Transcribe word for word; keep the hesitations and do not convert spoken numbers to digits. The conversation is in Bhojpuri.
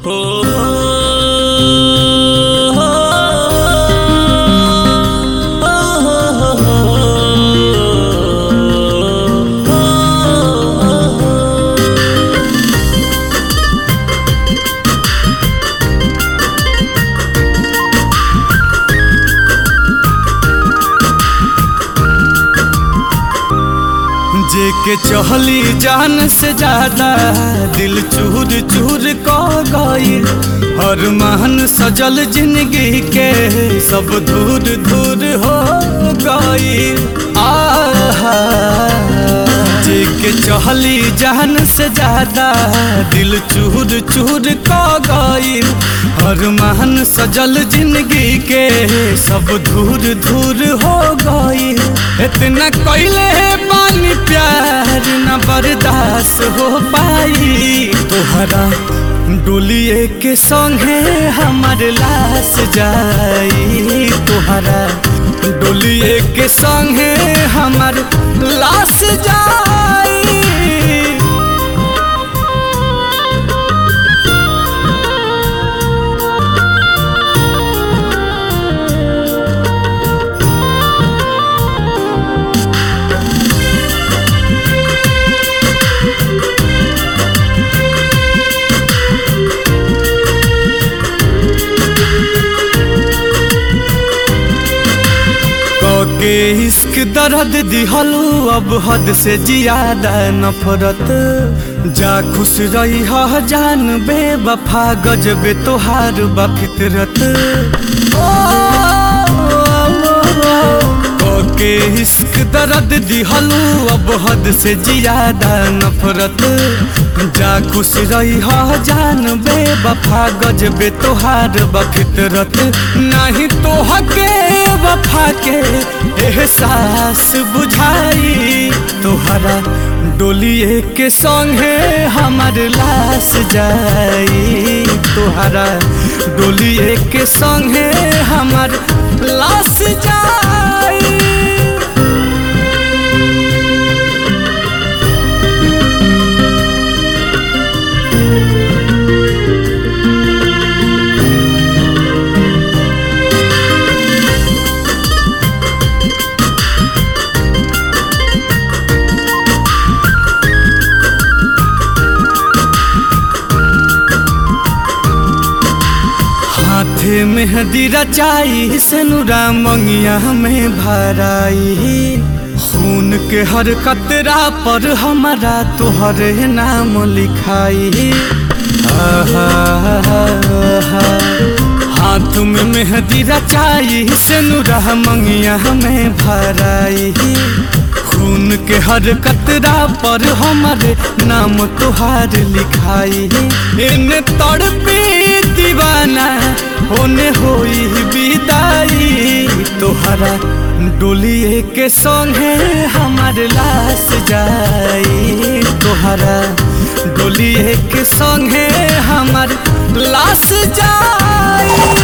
जेके चहली जान से ज्यादा दिल चूर चूर को गईल। हर महन सजल जिंदगी के सब दूर दूर हो गईल। आहा जेके चहली जान से ज्यादा दिल चूर चूर को गईल। हर महन सजल जिंदगी के सब दूर दूर हो गईल। इतना कोयले पानी प्यार न बर्दाश्त हो पाई। तोहरा डोलिए के संगे हमर लाश जाई। तोहरा डोलिए के संगे हमर लाश जाई। के इश्क दर्द दिहलू अब हद से ज्यादा नफरत। जा खुश रही हा जान बेवफा गजबे तोहार बा फितरत। के इश्क दर्द दिहलू अब हद से ज्यादा नफरत। जा खुश रही हा जान बेवफा गजबे तोहार बा फितरत। नहीं तोह के वफा के एहसास बुझाई। तोहरा डोलिए के संगे हमर लाश जाई। तोहरा डोलिए के संगे हमर लाश जाई। हाथे मेहंदी रचाई सेनुरा मंगिया में भराई। खून के हर कतरा पर हमारा तोहरे नाम लिखाई। आहा हाथ में मेहंदी रचाई सेनुरा मंगिया में भराई। खून के हर कतरा पर हमारे नाम तोहार लिखाई। इन तड़पी दीवाना होने होई विदाई। तोहरा डोलिए के संगे हमर लाश जाई। तोहरा डोलिए के संगे हमर लाश जाई।